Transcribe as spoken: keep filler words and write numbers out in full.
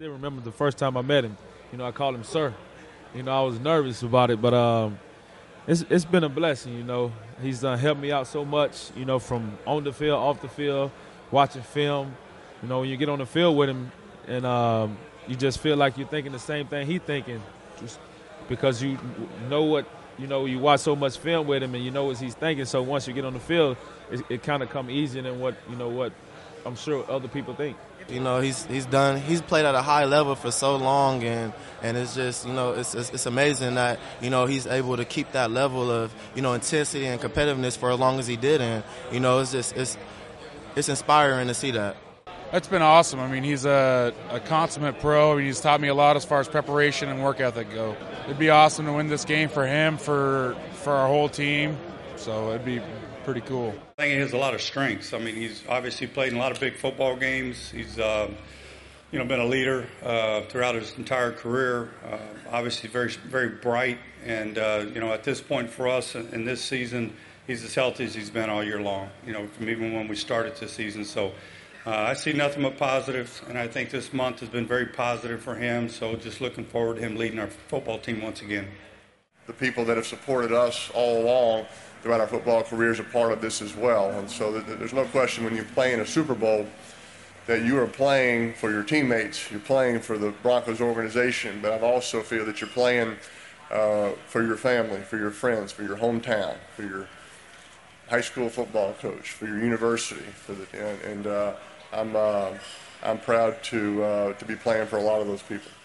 still remember the first time I met him. You know, I called him sir. You know, I was nervous about it, but um, it's it's been a blessing. You know, he's uh, helped me out so much. You know, from on the field, off the field, watching film. You know, when you get on the field with him, and um, you just feel like you're thinking the same thing he's thinking, just because you know what you know. You watch so much film with him, and you know what he's thinking. So once you get on the field, it, it kind of comes easier than what you know what I'm sure other people think. You know, he's he's done. He's played at a high level for so long, and, and it's just you know it's, it's it's amazing that you know he's able to keep that level of you know intensity and competitiveness for as long as he did, and you know it's just it's it's inspiring to see that. That's been awesome. I mean, he's a, a consummate pro. I mean, he's taught me a lot as far as preparation and work ethic go. It'd be awesome to win this game for him, for for our whole team. So it'd be pretty cool. I think he has a lot of strengths. I mean, he's obviously played in a lot of big football games. He's, uh, you know, been a leader uh, throughout his entire career. Uh, obviously, very, very bright. And uh, you know, at this point for us in this season, he's as healthy as he's been all year long. You know, from even when we started this season. So uh, I see nothing but positives, and I think this month has been very positive for him. So just looking forward to him leading our football team once again. The people that have supported us all along throughout our football careers are part of this as well. And so there's no question when you play in a Super Bowl that you are playing for your teammates, you're playing for the Broncos organization, but I also feel that you're playing uh, for your family, for your friends, for your hometown, for your high school football coach, for your university, for the, and, and uh, I'm uh, I'm proud to uh, to be playing for a lot of those people.